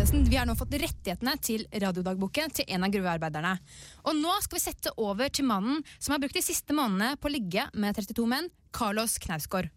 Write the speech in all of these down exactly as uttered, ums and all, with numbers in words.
Johannessen, vi har nå fått rettighetene til radiodagboken til en av gruvearbeiderne. Og nå skal vi sette over til mannen som har brukt de siste månedene på å ligge med trettito menn, Carlos Knausgård.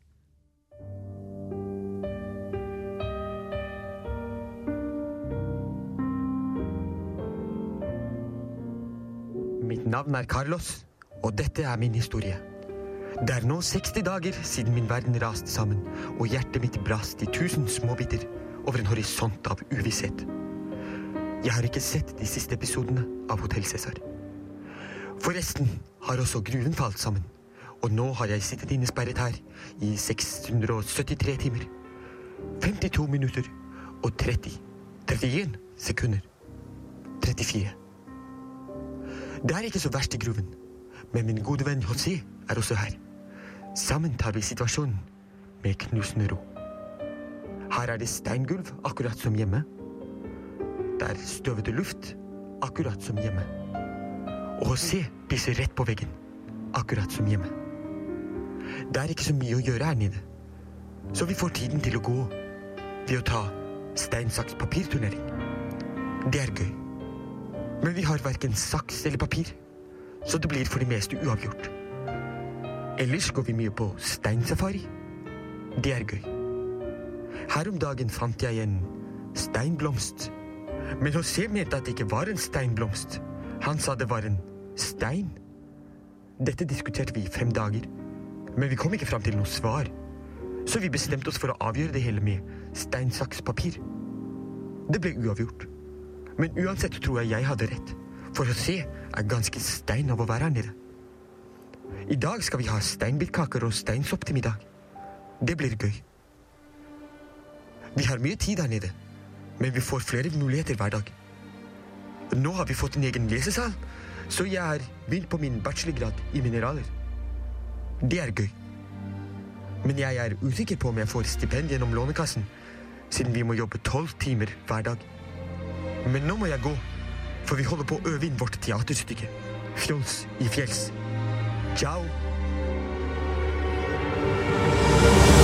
Mitt navn er Carlos, og dette er min historie. Det er nå seksti dager siden min verden raste sammen, og hjertet mitt brast i tusen småbiter over en horisont av uvisshet. Jeg har ikke sett de siste episodene av Hotel Cæsar. Forresten har også gruven falt sammen, og nå har jeg sittet innesperret her i seks hundre syttitre timer, femtito minutter og tretti, trettien sekunder, trettifire. Det er ikke så verst i gruven, men min gode venn José er også her. Sammen tar vi situasjonen med knusende ro. Her er det steingulv, akkurat som hjemme. Det er støvete luft, akkurat som hjemme. Og José pisser rett på veggen, akkurat som hjemme. Det er ikke så mye å gjøre her nede, så vi får tiden til å gå ved å ta stein-saks-papir-turnering. Det er gøy. Men vi har hverken saks eller papir, så det blir for det meste uavgjort. Ellers går vi mye på steinsafari. Det er gøy. Her om dagen fant jeg en steinblomst. Men José mente at det ikke var en steinblomst. Han sa det var en stein. Dette diskuterte vi i fem dager. Men vi kom ikke fram til noe svar. Så vi bestemte oss for å avgjøre det hele med stein-saks-papir. Det ble uavgjort. Men uansett tror jeg jeg hadde rett. For José er ganske stein av å være her nede. I dag skal vi ha steinbitkaker og steinsopp til middag. Det blir gøy. Vi har mye tid her nede, men vi får flere muligheter hver dag. Nå har vi fått en egen lesesal, så jeg har begynt på min bachelorgrad i mineraler. Det er gøy. Men jeg er usikker på om jeg får stipend gjennom Lånekassen, siden vi må jobbe tolv timer hver dag. Men nå må jeg gå, for vi holder på å øve inn vårt teaterstykke. Fjols i fjells. Ciao!